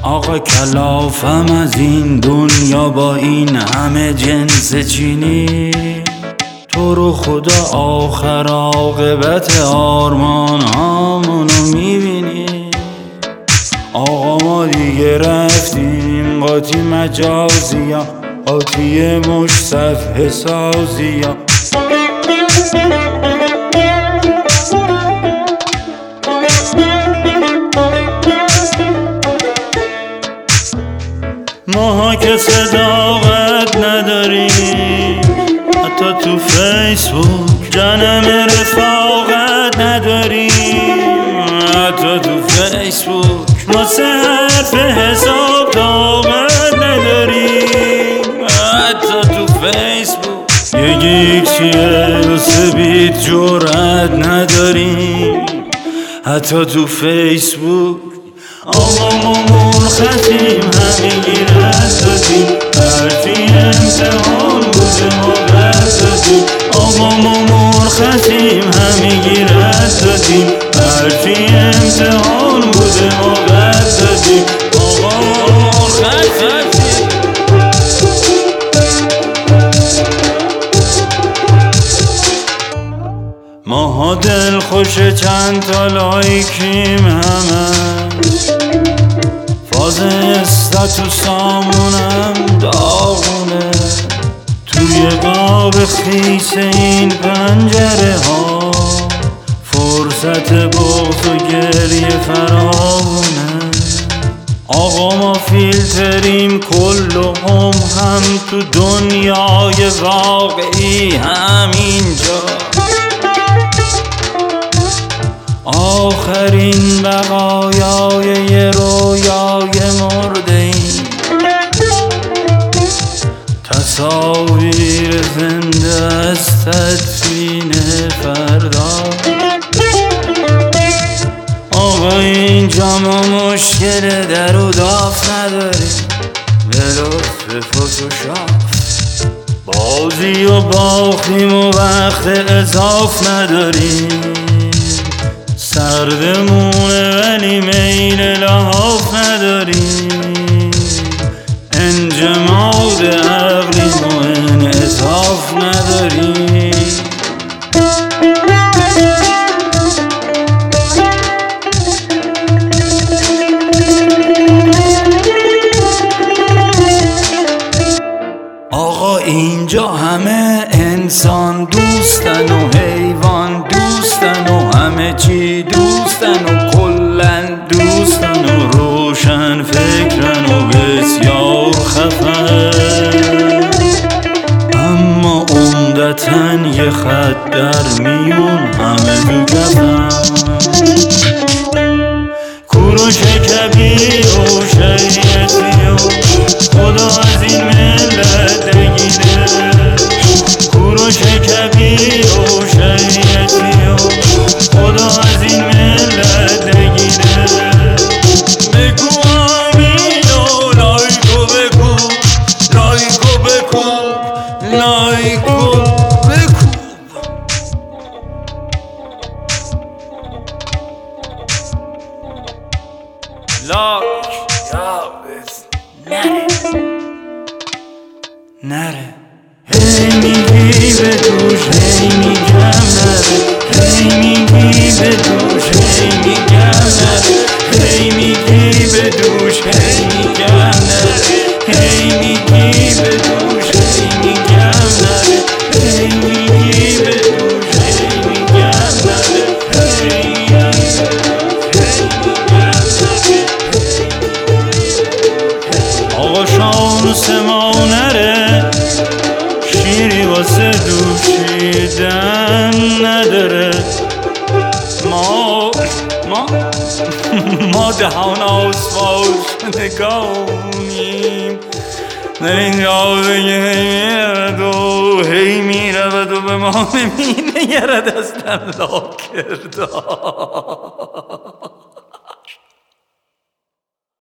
آقا کلافم از این دنیا با این همه جنس چینی. تو رو خدا آخر عاقبت آرمان هامونو میبینی؟ آقا ما دیگه رفتیم قاطی مجازی ها، قاطی مش صفحه سازی ها. ماها که صداقت نداریم، حتی تو فیسبوک جنم رفاقت نداریم، حتی تو فیسبوک واسه حرف حساب طاقت نداریم، حتی تو فیسبوک یه چیه واسه بیت جرأت نداریم، حتی تو فیسبوک. آقا ما مرخصیم همگی رد دادیم، هرچی امتحان بوده ما رد دادیم. آقا ما مرخصیم همگی رد دادیم، هرچی امتحان بوده ما رد دادیم. آقا ما مرخصیم. ماها دل خوش چند تا لایکیم همه، فاز استاتوسامونم داغونه. توی قاب خیس این پنجره ها فرصت بغض و گریه فراونه. آقا ما فیلتریم کلهم هم تو دنیای واقعی همینجا. آخرین بقایای یه رویای مرده ایم، تصاویر زنده از تدفین فردا. آقا اینجا ما مشکل در و داف نداریم، به لطف فوتوشاپ بازی و باختیم و وقت اضاف نداریم. سردمونه ولی میل لحاف نداریم، انجماد عقلیم و انعطاف نداریم. آقا اینجا همه انسان دوستن و حیوان دوستن و همه چی دوستن و کلن دوستن و روشن فکرن و بسیار خفن، اما عمدتن یه خط در میون همه تو کفن. کوروش کبیر و شریعتی و خدا از این ملت بگیره. کوروش کبیر و شریعتی و خدا از این ملت بگیره. بگو آمین و لایکو بکوب، لایکو بکوب، لایکو بکوب. لایک یابت نره هی میگی به دوش هی میگم نره، هی میگی به دوش هی میگم نره، هی میگی به دوش هی میگم نره، هی میگی به دوش هی میگم نره، هی میگی به دوش هی میگم نره، هی میگی به دوش هی میگم نره. آقا شانس ما نره، شیری واسه دوشیدن نداره. ما دهان آسفالت نگاهیم در اینجا بگه هی میرد و هی میرود و به ما نمینگرد اصلا لا کرده.